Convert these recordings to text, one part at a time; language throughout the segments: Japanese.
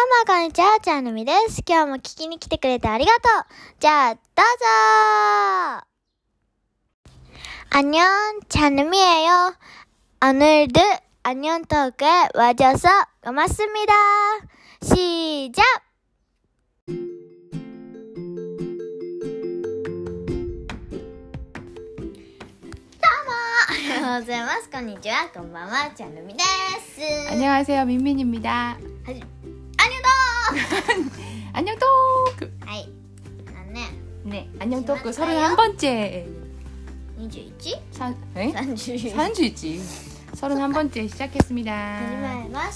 こんにちは、ちゃんのみです。今日も聞きに来てくれてありがとう。じゃあ、どうぞ。안녕、ちゃんのみえよ。오늘도 안녕 토크에 와줘서 고맙습니다. 시작! おはようございます。こんにちは。こんばんは。ちゃんのみです。 안녕하세요, 민민입니다. 안녕 토크. はい。 네, 안녕 토크 31번째. 21? 30이지. 31번째 시작했습니다. 始まりました。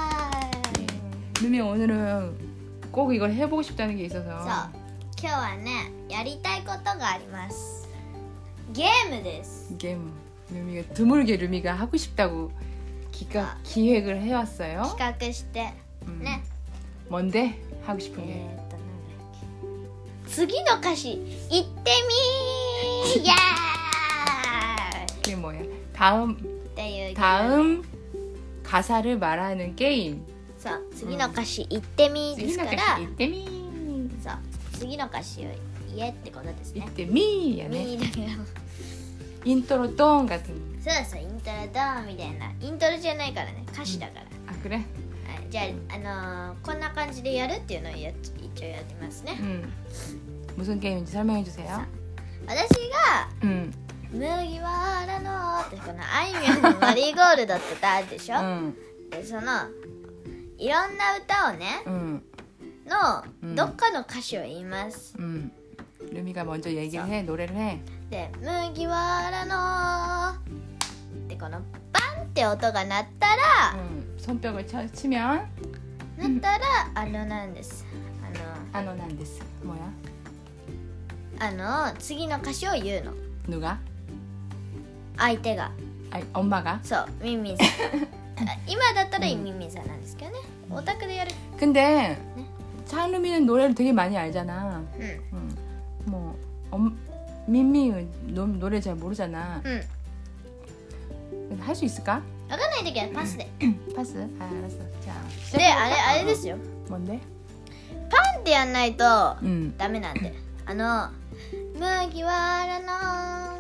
민미 오늘은 꼭 이걸 해보고 싶다는 게 있어서. そう。今日はね、やりたいことがあります。ゲームです。 게임. 루미가 드물게 루미가 하고 싶다고 기획을 해왔어요. 企画してね。 뭔데? 하고 싶은 게. なんだっけ。次の歌詞言ってみー。イエーイ。 그게 뭐야? っていう。 다음 가사를 말하는 게임. そう。次の歌詞言ってみーですから。 이때미. そう。次の歌詞を言えってことですね。 이때미야 み 네. ーだけど。 인트로 똥 같은. そうそう、イントロドーンみたいな。イントロじゃないからね、歌詞だから。 아 그래? はい、じゃあ、こんな感じでやるっていうのを一応やってますね。 무슨 게임인지 설명해 주세요. 私が麦わらのってこのあいみょんのマリーゴールドって歌あるでしょ、でそのいろんな歌をね、のどっかの歌詞を言います。 루미가 먼저 얘기를 해, 노래를 해. で麦わらのってこのバンって音が鳴ったら、 손뼉을 치면 鳴ったらなんです。 なんです. 뭐야? 次の歌詞を言うの。 누가? 相手が。 엄마가? そう、ミンミンさん。今だったらミンミンさんなんですけどね。オタクでやる。 근데 창루미는 노래를 되게 많이 알잖아. うん。 뭐 민미는 노래 잘 모르잖아. うん。 할 수 있을까? わかんないときはパスで。 파스? 아, 알았어. 자, で、あれですよ。 뭔데? パンってやんないと 응. ダメなんで。麦わらの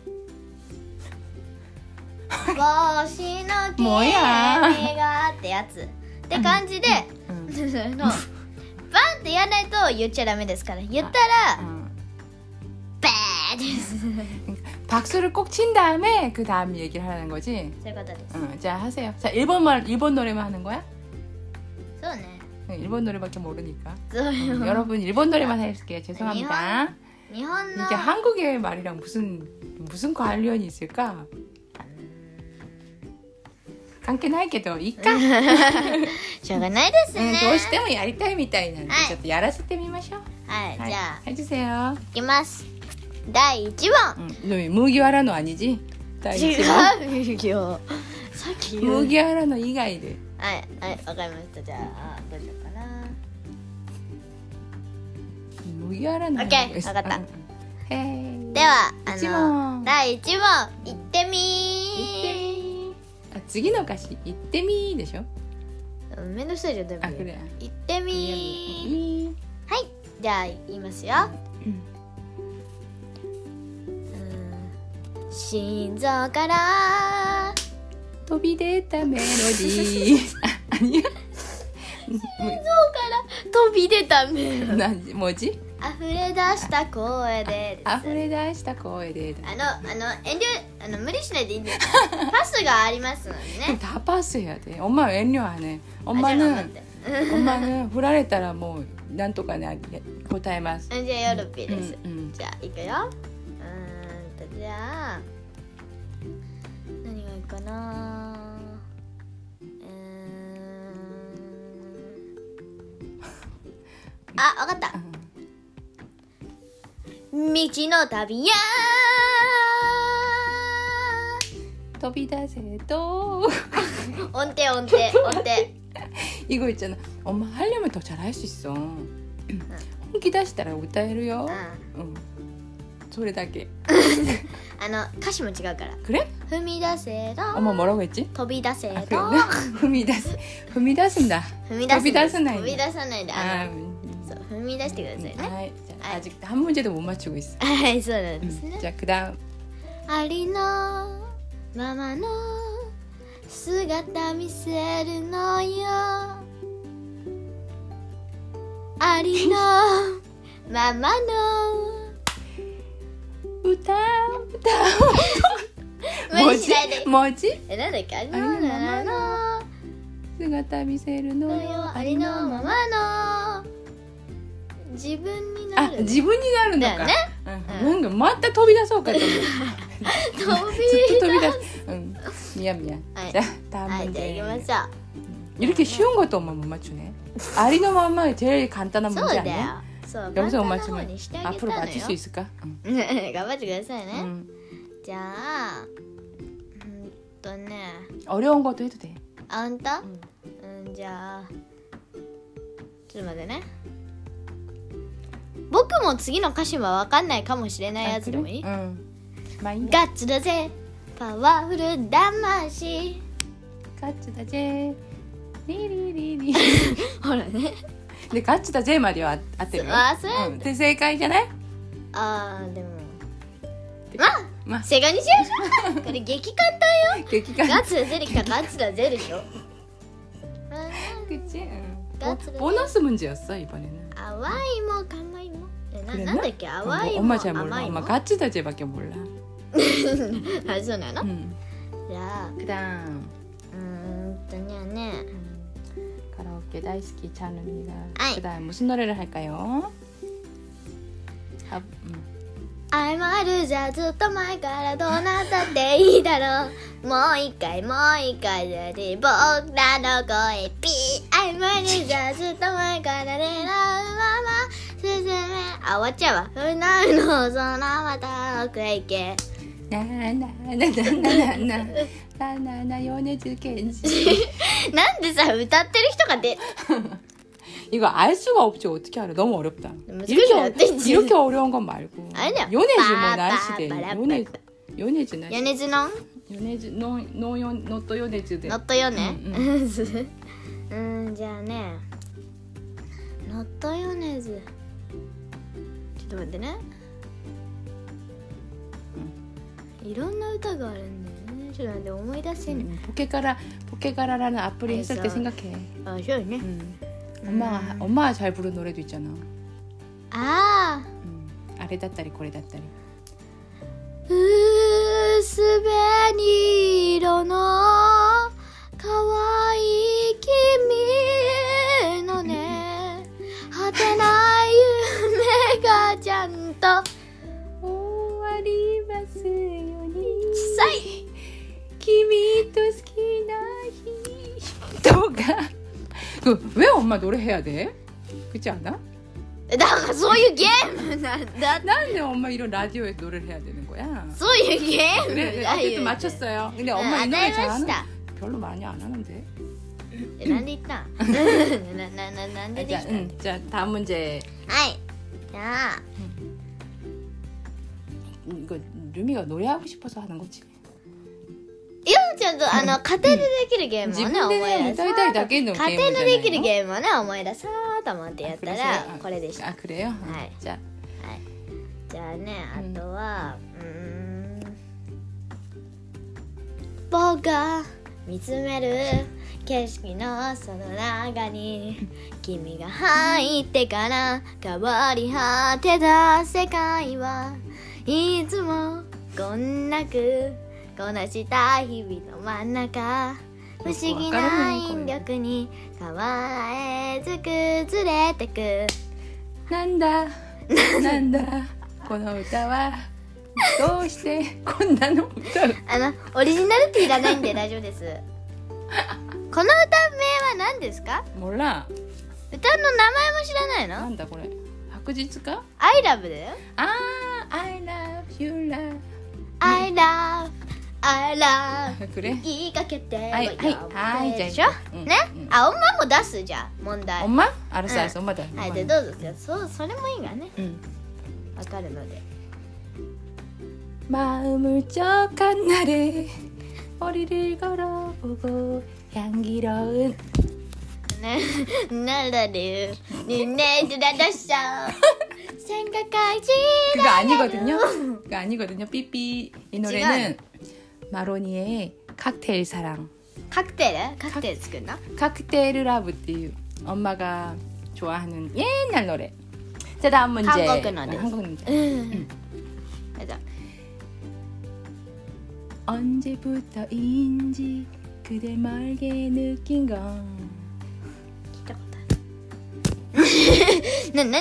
帽子の君がってやつって感じで、パンってやんないと言っちゃダメですから。言ったらバーです。 박수를 꼭 친 다음에 그 다음 얘기를 하는 거지. そういうことです。 자, 하세요. 자, 일본 노래만 하는 거야? そうね。 일본 노래밖에 모르니까. そうよ。 여러분 일본 노래만 할게요. 죄송합니다. 日本の 이게 한국의 말이랑 무슨 관련이 있을까? 관계는 할게도 이까. しょうがないですね。 どうしてもやりたいみたいなんでちょっとやらせてみましょう。 はい、じゃあ 해주세요. いきます。第1問。 무기와라노 아니지? 違うよ。さっき言う。 무기와라노 이가이で。 はい、はい、わかりました。じゃあ、どうしようかな。 무기와라노. 오케이, 알았다. へでは、 一問第1問、言ってみあ、次の歌詞言ってみーでしょ。 ー。めんどくさいじゃん、全部。 あ、これ。 言ってみー。はい、じゃあ、言いますよ。心臓から飛び出たメロディー。아니야? 心臓から飛び出たメロディー。 뭐지? 溢れ出した声で。 溢れ出した声で。 遠慮、無理しないでいいんです。パスがありますのでね。 다 파스해야 돼. 엄마遠慮안 해. 엄마는 불안했다라 뭐 난또까네答えます. じゃあヨルピーです。 じゃあいくよ。じゃあ何がいいかな。あ、わかった。道の旅や飛び出せと音程 이거 있잖아. 엄마 하려면 더 잘할 수 있어. 혼기出したら歌えるよ. それだけ. 歌詞も違うから. 그래? 踏み出せろ 엄마 뭐라고 했지? 飛び出せろ踏み出す踏み出すんだ踏み出す飛び出さないんだ飛び出さないであそう踏み出してくださいねはいじゃあ아직 한 문제도 못 맞추고 있어 はいそうなんですね 자 그다음 ありのままの姿見せるのよありのままの歌無理しないで 뭐지? なんだっけありのありのまままの姿見せるのよありのままの自分になる自分になるのかだよねなんかまた飛び出そうかと思う飛ずっと飛びび出す미안 はい 자 다음 はいじゃあ 문제 行きましょう 이렇게 쉬운 것도 엄마 못 맞추네 아리노 맘마 제일 간단한 そう 문제 だ 아니야? よそう簡 여기서 単 못 な方 맞추면 にしてあげた 앞으로 のよ 맞출 수 있을까? 頑張ってくださいね 응. じゃあね 어려운 것도 해도 돼 あんたじゃあちょっと待ってね僕も次の歌詞は分かんないかもしれないやつでもいい 응. 많이 ガッツだぜパワフル魂 가츠다제 리리리리 ほらね 근데 가츠다제 말이 아때요? 아, 쎄. 응. 근데 正解じゃない? あーでもまあ正解にしようこれ激簡単よ激化ガッツだぜできたガッツだぜでしょ 그치? 응. 가츠다제. 보너스 문제였어 이번에는 淡いも甘いも 그랬나? なんだっけ淡いも 엄마 잘 몰라 甘い 엄마 も 가츠다제밖에 몰라 あそうなの 응. じゃあ 그다음 ね 가라오케 다이스키 찬우미가 아이. 그다음 무슨 노래를 할까요? 謝るじゃずっと前からどうなったっていいだろうもう一回で僕らの声ピー謝るじゃずっと前から狙うまま進めあ終わっちゃうわふなうのそのまた奥へ行け 나나나나나나나나 연애즈 겐지 なんでさ歌ってる人が出 이거 알 수가 없지 어떻게 알아 너무 어렵다 이렇게 이렇게 어려운 건 말고 아니야. 연애즈 뭐 날씨대 빠빠라빠라빠. 연애즈 날씨 米津の 연애즈 노또 연애즈 대 ノットよねうじゃあねノットヨネズちょっと待ってねいろんな歌があるんだよねちょっと待って思い出せね 포케가라라는 앞으로 했을 때 알겠어. 생각해 あそうね 엄마가 잘 부른 노래도 있잖아 ああ 아래다따리 고래다따리 薄紅色の可愛い君のね果てない夢がちゃんと終わりますように小さい君と好きな人が왜 엄마 노래해야 돼? 그렇지 않아? だからそういうゲームなんだ 난데 엄마 이런 라디오에 노래를 해야 되는 거야? そういうゲーム 그래 だ 어쨌든 よ 맞췄어요. 근데 엄마 이 노래 与えま 잘하는 した 별로 많이 안 하는데. なんで言ったんなんででき 자, たん 자 다음 문제. はいじゃあ 이거 루미가 노래하고 싶어서 하는 거지. いやちゃんと家庭でできるゲームをね思い出そう歌いたいだけのゲーム家庭でできるゲームをね思い出そうと思ってやったら 그래서요? これでした 아 그래요? 네. 자, じゃあねあとは僕が見つめる景色のその中に君が入ってから変わり果てた世界はいつもこんなくこなした日々の真ん中不思議な引力に変わらず崩れてく 난다, 난다. この歌はどうしてこんなの歌うオリジナルティいらないんで大丈夫ですこの歌名は何ですか 몰라. 歌の名前も知らないの 난다 그래. 박지츠까? I love だよ 아, I love you love. I love 그래? 言いかけてはいはいでしょうんねうんあ、엄마も出すじゃん問題 엄마? 알았어, 알았어. 엄마다. はいでどうぞそれもいいがね 응. わかるので 마음을 쩍한 날에 머리를 걸어보고 향기로운 나라를 눈에 들어뒀어 생각하지 그거 아니거든요. 그거 아니거든요. 삐삐. 이 노래는 마로니의 칵테일 사랑. 칵테일? 칵테일 作るの? 칵테일 라브 っていう 엄마가 좋아하는 옛날 노래. 자, 다음 문제. 한국 노래. 한국 문제. 맞아. 언제부터인지 그댈 멀게 느낀 건 난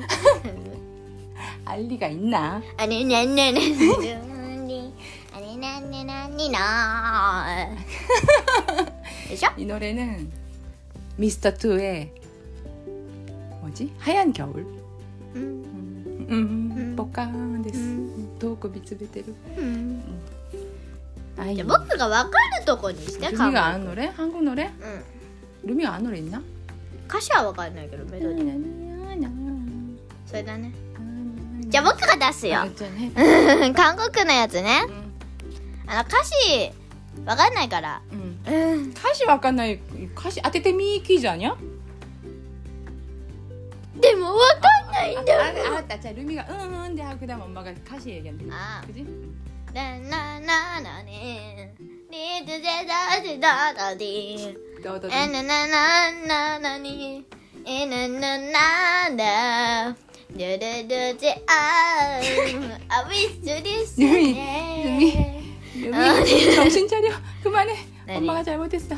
알리가 있나? 아니 나나나니 아니 나나나니나 그죠? 이 노래는 미스터 투의 뭐지? 하얀 겨울. 뽀까만 데스. 도코 비츠베테루. じゃあ僕が分かるとこにして。 루미가 아는 노래? 한국 노래? 응. 루미가 아는 노래 있나? 歌詞は分かんないけどメロディーそれだね。じゃあ僕が出すよ。韓国のやつね。歌詞分かんないから。 歌詞分かんない。歌詞当ててみ퀴즈 아니야? でも分かんないんだよ。 알았다. 자, 루미가 응で하고 그다음 엄마가歌詞 얘기한대. 그지? 나나나나니 리드제다지다다디 나나나나나니 나나나나 르르르지 아위스리스네 루미 정신 차려. 그만해. 엄마가 잘못했어.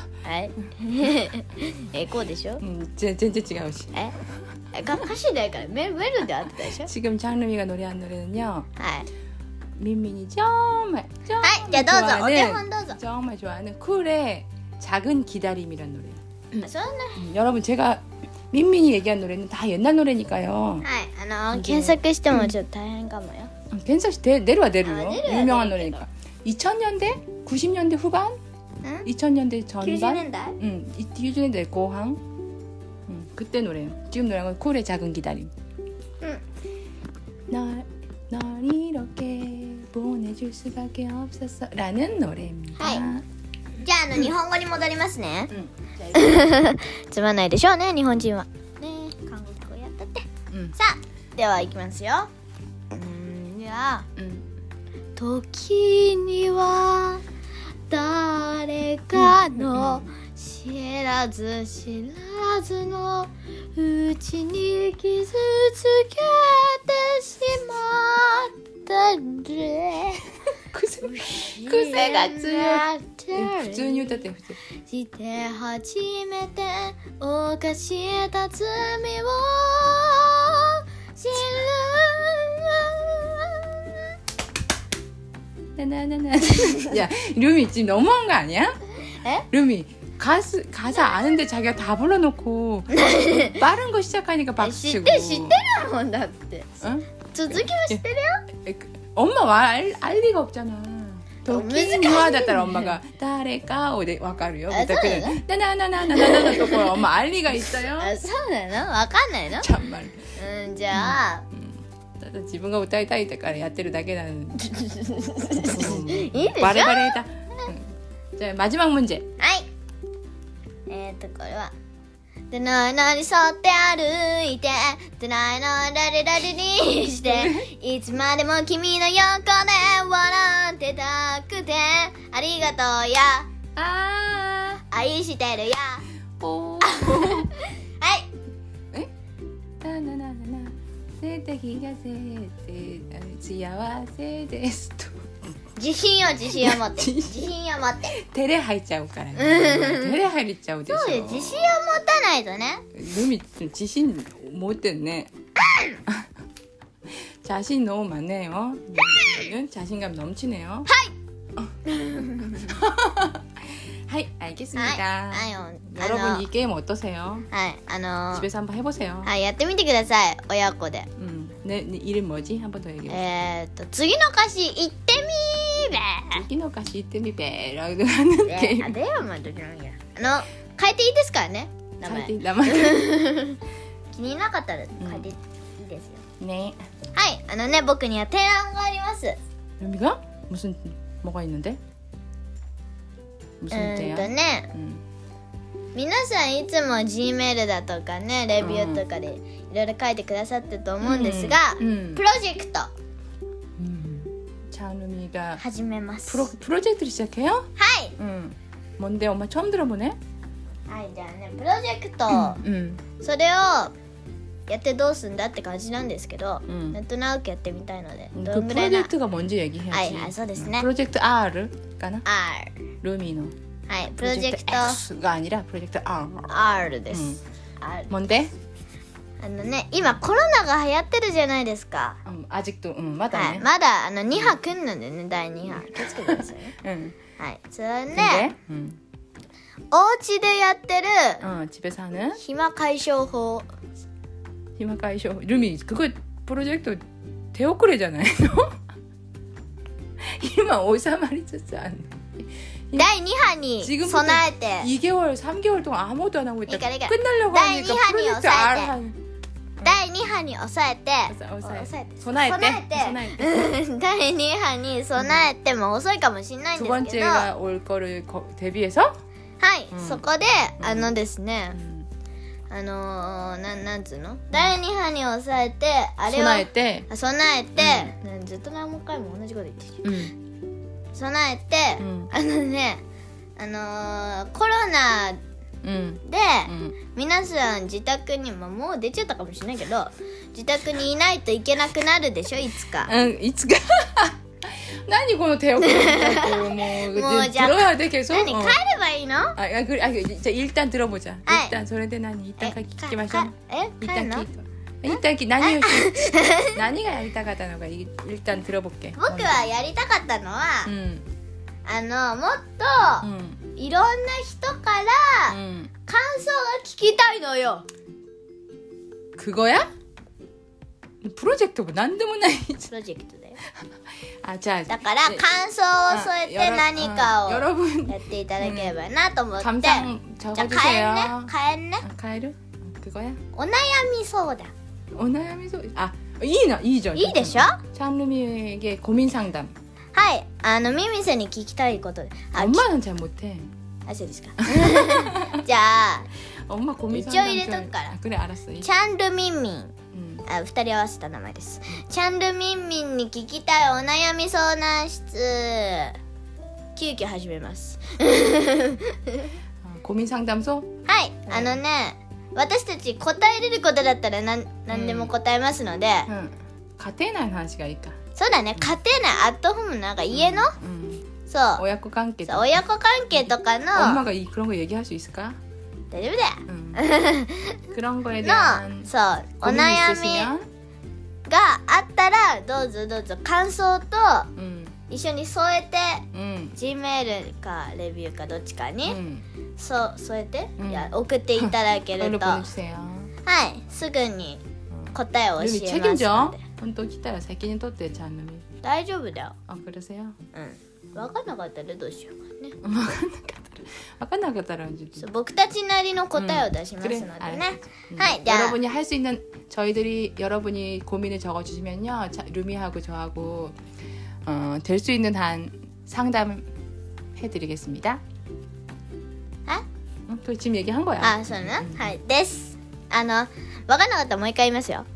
에코 でしょ? 全然違うし. 歌詞だからメロディーあったでしょ? 지금 장루미가 노래한 노래는요. 민민이 はい、 정말 じゃあどうぞお手本どうぞ. 정말 좋아하는 쿨의 작은 기다림이란 노래. 네. 여러분 제가 민민이 얘기한 노래는 다 옛날 노래니까요. はい、検索してもちょっと大変かもよ. 괜찮지. 내려와 내려요. 유명한 노래니까. 2000년대? 90년대 후반? 2000년대 전반? 90년대? 90년대 고항? 그때 노래예요. 지금 노래한 건 쿨의 작은 기다림. 널 이렇게 보내줄 수밖에 없었어 라는 노래입니다. はい。じゃあ日本語に戻りますね。つまんないでしょうね日本人は。ね韓国語やったって。さあでは行きますよ。じゃあ時には誰かの知らず知らずのうちに傷つけてしまったね癖が強い普通に歌って普通して初めて犯した罪を知る 야, 루미 지금 너무한 거 아니야? 에? 루미 가사 아는데 자기가 다 불러놓고 빠른 거 시작하니까 박수치고. 知ってるもんだって 응? 続きも知ってるよ 엄마 알 리가 없잖아. 도끼니와だったら 엄마가誰かをでわかるよ. 나나나나나나나ところ 엄마 알 리가 있어요? そうなのわかんないの 참말. じゃあ自分が歌いたいからやってるだけなんいいでしょ 바레바레다. 자, 마지막 문제. はいこれはでないのに沿って歩いてでないのラリラリにしていつまでも君の横で笑ってたくてありがとうや愛してるやはい性的がせて幸せですと自信を持って自信を持って照れ入っちゃうからね照れ入っちゃうでしょそうよ自信を持たないとねルミ自信持ってんね자신 너무 많네요 자신감 넘치네요はい알겠습니다 여러분 이 게임 어떠세요? 집에서 한번 해보세요 やってみてください親子で 네, 이름 뭐지? 한 번 더 얘기해 次の歌詞言ってみーべ次の歌詞言ってみべ라고 하는 게임 変えていいですからね名前気になかったら変えていいですよねはい僕には提案があります 루미가? 무슨 뭐가 있는데? 무슨 문제야? ね、皆さんいつも Gmail だとかねレビューとかでいろいろ書いてくださってると思うんですが、プロジェクト 찬루미가 始めます。 프로젝트를 시작해요? はい、 뭔데? 엄마 처음 들어보네? はい、じゃあねプロジェクト、それをやってどうすんだって感じなんですけど、なんとなくやってみたいので、 どんぐらいな 프로젝트가 뭔지 얘기해야지. はいはい、そうですね。 프로젝트 R 까나? R 루미노. はい、プロジェクト X가 아니라 프로젝트 R. R です。R。 뭔데? ね、今コロナが流行ってるじゃないですか。 아직도まだね。 はい、まだ2波来んのでね、第2波。気をつけてくださいね。はい、それね、お家でやってる 집에서 하는 暇解消法。 暇解消。 루미 그거 프로젝트 대오크레잖아요. 이만 오사마리쳤지 않나? 第2波に備えて 2개월, 3개월 동안 아무것도 안 하고 있다. 그러니까 끝나려고 하니까 프로젝트 R 한 第2波に抑えて備えて第2波に備えても遅いかもしれないんですけど 두 번째가 올 거를 대비해서 はい、そこでですねなんつうの第2波に抑えてあれを備えてずっと何回も同じこと言ってる備えて、コロナで、皆さん自宅にもう出ちゃったかもしれないけど自宅にいないといけなくなるでしょいつか。 いつか何この手遅れだともう들어야 돼 계속. 何帰ればいいの？ じゃ일단 들어보자. 일단 それで何일단聞きましょう。 帰るの？ 일단何がやりたかったのか일단 들어볼게. 僕はやりたかったのは、もっといろんな人から感想が聞きたいのよ。 그거야? 프로젝트 뭐何でもないプロジェクトだよ。 じゃあだから感想を添えて何かをやっていただければなと思って。じゃあ帰んね。 帰る? 그거야? お悩み相談。 お悩み相談。いいじゃん。 いいでしょ? 찬루미에게 고민 상담. はい、ミミセに聞きたいことで。 엄마는 잘 못해. そうですか。じゃあ 엄마 고민 상담. 一応入れとくから。 그래 알았어. チャンルミンミン。2人合わせた名前です。チャンルミンミンに聞きたいお悩み相談室。急遽始めます。 고민 상담소? はい、私たち答えれることだったら何でも答えますので、 家庭内の話がいいか。 そうだね、家庭内アットホームなんか家の、そう親子関係とか親子関係とかの 엄마가 그런 거 얘기할 수 있을까? 大丈夫だよ。 그런 거에 대한 そうお悩みがあったらどうぞ感想と一緒に添えて、Gmail かレビューかどっちかに、添えて、送っていただけると、はい、すぐに答えを教えますので。 本当来たら責任取ってチャンネル。 大丈夫だよ。 그러세요? 分かんなかったらどうしようかね。 分かんなかったら僕たちなりの答えを出しますのでね。はい、じゃあ 여러분이 할 수 있는 저희들이 여러분이 고민을 적어주시면요, 루미하고 저하고 될 수 있는 한 상담해드리겠습니다. 그 지금 얘기한 거야. そうね。はいです。分かんなかったらもう一回言いますよ。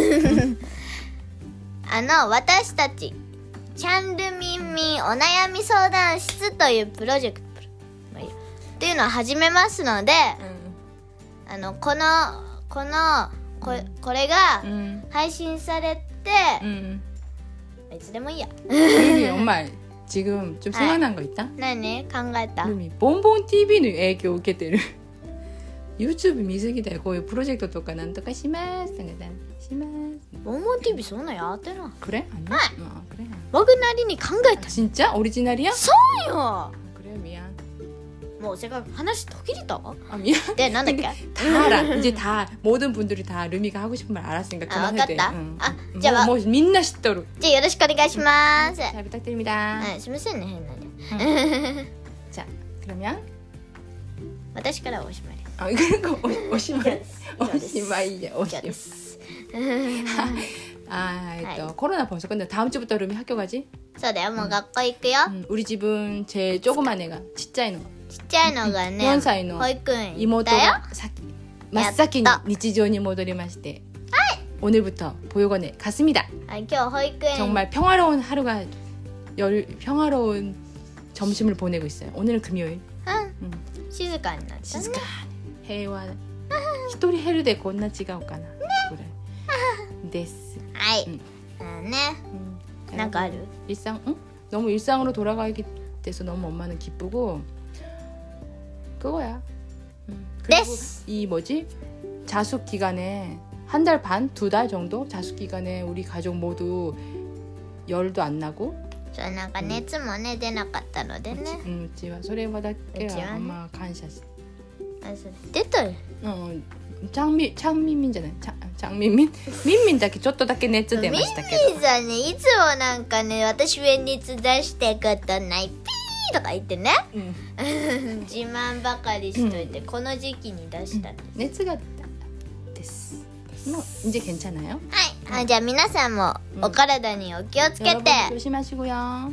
私たちチャンルミンミンお悩み相談室というプロジェクトっていうのを始めますので、これが配信されて、いつでもいいや。 엄마 지금 좀 생각난 거 있다? 何考えた? 본본 TV는影響を受けてる。 YouTube 見すぎだよ。こういうプロジェクトとかなんとかしますとかします。 본본 TV そんなやってな。 그래? 아니야? 그래. 僕なりに考えた。 진짜? 오리지널이야? そうよ。 그래 미안. もうせっかく話途切れたわ。 미안. でなんだっけ? 다 알아. 이제 다 모든 분들이 다 루미가 하고 싶은 말 알았으니까 그만해도 돼. じゃあ 뭐 민나知っとる. じゃあよろしくお願いします。 잘 부탁드립니다. すみませんね変なね。 자 그러면 私からおしまい。 그리고 오시마이 오시마이. 코로나 벌써 끝나. 다음 주부터 루미 학교 가지? そうだよ、もう学校行くよ。 우리 집은 제일 조그만 애가ちっちゃいのがね、 4歳の保育園行っ妹たよ。 が真っ先に日常に戻りまして、오늘부터 보육원에 갔습니다. 今日保育園 정말 평화로운 하루가 평화로운 점심을 보내고 있어요. 오늘은 금요일. 静かになったね。 静かに平和一人減るでこんな違うかなぐらいです。 はい。ね。なんかある？ 너무 일상으로 돌아가게 돼서 너무 엄마는 기쁘고 그거야. 그리고 이 뭐지? 자숙 기간에 한 달 반, 2달 정도 자숙 기간에 우리 가족 모두 열도 안 나고 そう、なんか熱もね、出なかったのでね。 うちはそれはだけはまあ感謝して。 出たよ。 장민민じゃない。장민민 민민だけちょっとだけ熱出ましたけど。 민민さんね、いつもなんかね、私は熱出したことないピーとか言ってね。自慢ばかりしといて、この時期に出したんです。 熱が出たです。もう이제 괜찮아요？ はい。じゃあ皆さんもお体にお気をつけて。 조심하시고요。 はい。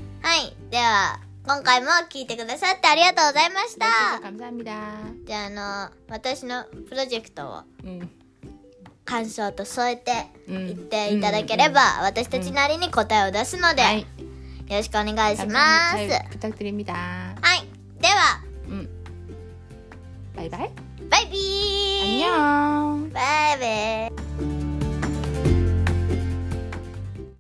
では今回も聞いてくださってありがとうございました。 감사합니다。 じゃあ私のプロジェクトを感想と添えて言っていただければ、私たちなりに答えを出すので、よろしくお願いします。 부탁드립니다。 はい。では、 バイバイ。 バイビー。 안녕。